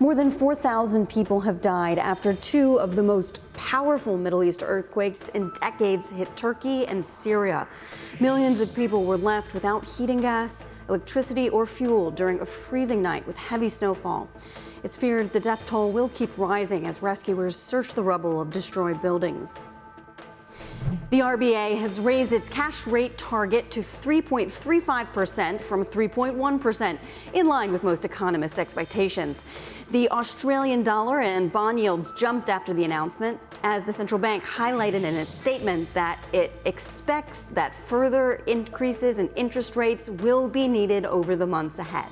More than 4,000 people have died after two of the most powerful Middle East earthquakes in decades hit Turkey and Syria. Millions of people were left without heating gas, electricity, or fuel during a freezing night with heavy snowfall. It's feared the death toll will keep rising as rescuers search the rubble of destroyed buildings. The RBA has raised its cash rate target to 3.35% from 3.1%, in line with most economists' expectations. The Australian dollar and bond yields jumped after the announcement, as the central bank highlighted in its statement that it expects that further increases in interest rates will be needed over the months ahead.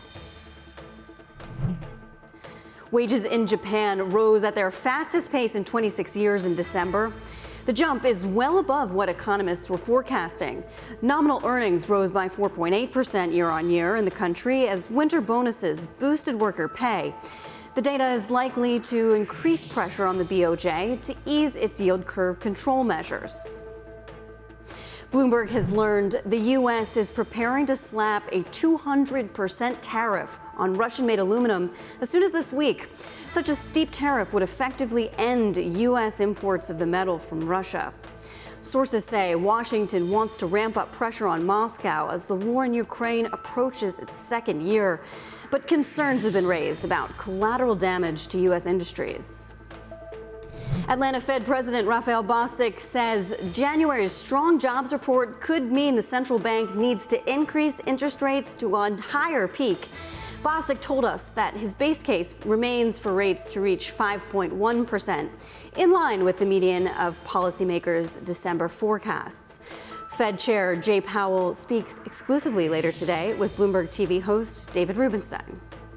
Wages in Japan rose at their fastest pace in 26 years in December. The jump is well above what economists were forecasting. Nominal earnings rose by 4.8% year-on-year in the country as winter bonuses boosted worker pay. The data is likely to increase pressure on the BOJ to ease its yield curve control measures. Bloomberg has learned the U.S. is preparing to slap a 200% tariff on Russian-made aluminum as soon as this week. Such a steep tariff would effectively end U.S. imports of the metal from Russia. Sources say Washington wants to ramp up pressure on Moscow as the war in Ukraine approaches its second year. But concerns have been raised about collateral damage to U.S. industries. Atlanta Fed President Raphael Bostic says January's strong jobs report could mean the central bank needs to increase interest rates to a higher peak. Bostic told us that his base case remains for rates to reach 5.1%, in line with the median of policymakers' December forecasts. Fed Chair Jay Powell speaks exclusively later today with Bloomberg TV host David Rubenstein.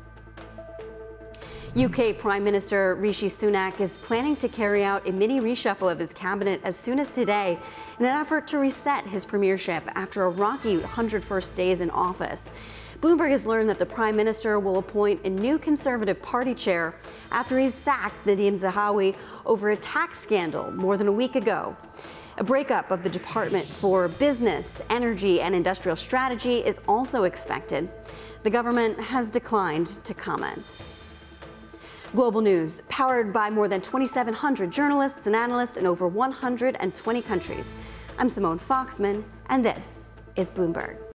UK Prime Minister Rishi Sunak is planning to carry out a mini reshuffle of his cabinet as soon as today in an effort to reset his premiership after a rocky 101st days in office. Bloomberg has learned that the Prime Minister will appoint a new Conservative Party chair after he sacked Nadhim Zahawi over a tax scandal more than a week ago. A breakup of the Department for Business, Energy and Industrial Strategy is also expected. The government has declined to comment. Global News, powered by more than 2,700 journalists and analysts in over 120 countries. I'm Simone Foxman, and this is Bloomberg.